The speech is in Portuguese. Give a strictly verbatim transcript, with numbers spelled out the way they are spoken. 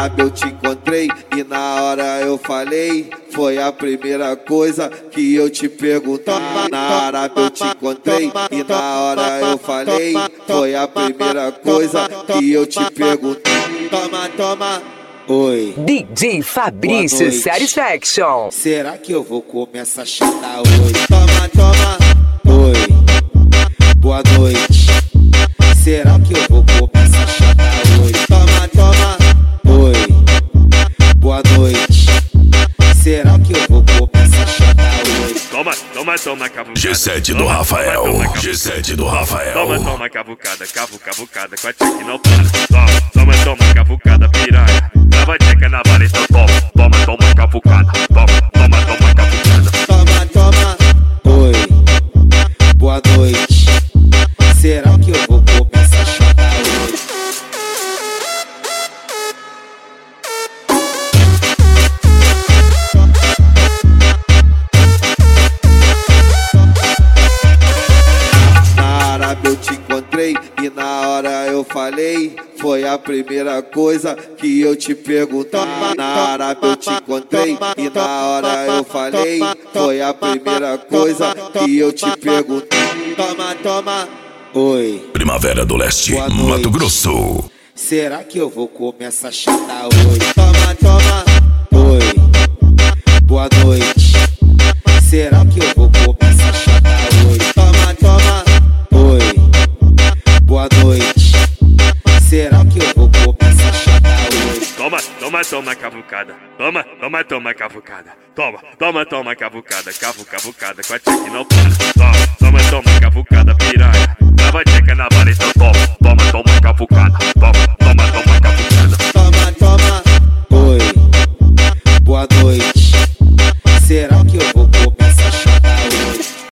árabe eu te encontrei e na hora eu falei. Foi a primeira coisa que eu te perguntei. Na árabe eu te encontrei e na hora eu falei. Foi a primeira coisa que eu te perguntei. Toma, toma. Oi. D J Fabrício Satisfaction. Será que eu vou comer essa chata hoje? Toma, toma. Oi. Boa noite. Será que eu vou comer essa chata hoje? Toma, toma. Oi. Boa noite. Será que eu vou comer essa chata hoje? Toma, toma, toma, cavucada. G sete do Rafael. G sete do Rafael. Toma, toma, cavucada, cavu, cavucada, com a tcheca não para. Toma, toma, toma, cavucada, piranha. Leva a tcheca na bala, então toma. Toma, toma, cavucada. Toma, toma, toma, cavucada. Toma, toma. Oi. Boa noite. Será que eu vou comer essa chata hoje? Na árabe eu te encontrei e na hora eu falei. Foi a primeira coisa que eu te perguntei. Na árabe eu te encontrei e na hora eu falei. Foi a primeira coisa que eu te perguntei. Toma, toma. Oi. Primavera do Leste, Mato Grosso. Será que eu vou comer essa chata hoje? Toma, toma. Oi. Boa noite. Será que eu vou comer essa chata hoje? Toma, toma. Oi. Boa noite. Será que eu vou comer essa chata hoje? Toma, toma, toma, cavucada. Toma, toma, toma, cavucada. Toma, toma, toma, cavucada. Cavu, cavucada, com a tcheca não para. Toma, toma, toma, cavucada, piranha. Leva a tcheca na bala, então toma. Toma, toma, cavucada. Toma, toma, toma, cavucada. Toma, toma. Oi. Boa noite.